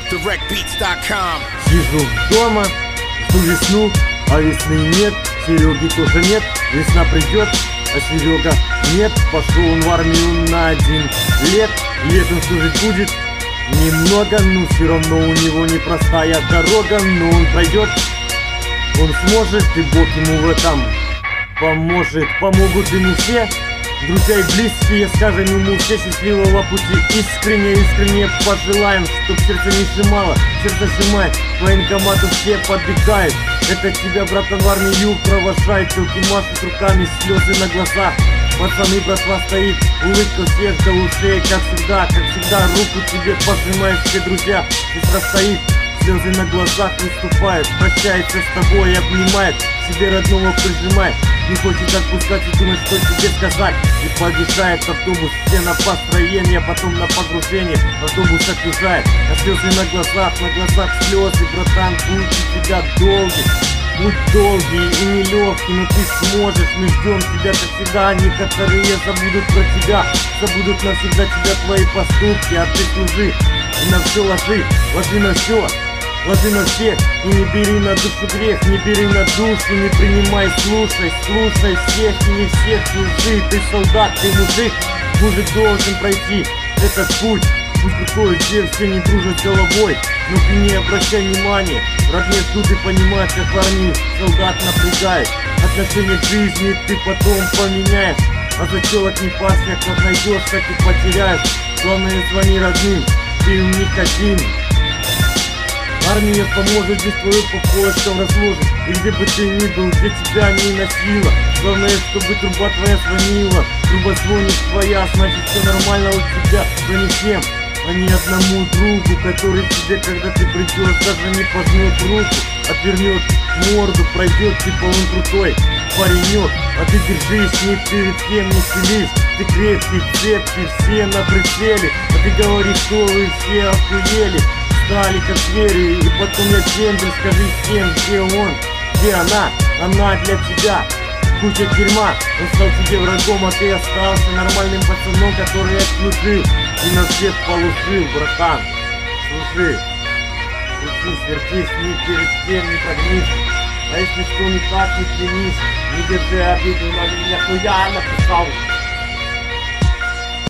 directbeats.com. Сижу дома, жду весну, а весны нет, Сереги тоже нет. Весна придет, а Серега нет. Пошел он в армию на 1 лет. Летом служить будет немного, но все равно у него непростая дорога. Но он пройдет, он сможет, и Бог ему в этом поможет. Помогут ему все друзья и близкие, скажем ему все счастливого пути. Искренне пожелаем, чтоб сердце не сжимало. Сердце сжимает, к военкомату все подбегают. Это тебя, братан, в армию провожает. Телки машут руками, слезы на глазах. Пацаны, братва стоит, улыбка всех до ушей. Как всегда, руку тебе пожимают все друзья. Сестра стоит, слезы на глазах выступает. Прощается с тобой, обнимает, себе родного прижимает. Не хочет отпускать и думать, что тебе сказать. И подъезжает автобус, все на построение, потом на погружение. Автобус отъезжает, а слезы на глазах слезы. Братан, путь у тебя долгий, путь долгий и нелегкий, но ты сможешь. Мы ждем тебя, как всегда. Некоторые забудут про тебя, забудут навсегда тебя твои поступки. А ты служи и на все ложи на все. Ложи на всех и не бери на душу грех, не бери на душу, не принимай, слушай всех и не всех служи. Ты солдат, ты мужик должен пройти этот путь. Пусть приходит, где все не дружат головой, но ты не обращай внимания. Родные ждут и понимают, как в армии солдат напрягает. Отношение к жизни ты потом поменяешь, а за челок не парься, как найдешь, так и потеряешь. Главное, звони родным, ты у них один. Армия поможет, здесь твою по полочкам разложит. И где бы ты ни был, где тебя не носила. Главное, чтобы труба твоя звонила. Труба звонит твоя, значит все нормально у тебя. Но не всем, а не одному другу, который тебе, когда ты придешь, даже не пожмет руку. Отвернет морду, пройдет, типа он крутой паренек. А ты держись, ни перед кем не селись. Ты крепкий, цепкий, все на прицеле. А ты говоришь, что вы все охуели. Стали как звери, и потом я дембель, скажи всем, где он, где она для тебя. Куча дерьма, он стал тебе врагом, а ты остался нормальным пацаном, который отслужил и на всех полушил, братан. Слушай, свертись, ни перед кем не прогнись. А если что не так, не клянись, не держи обиду на меня, что я написал.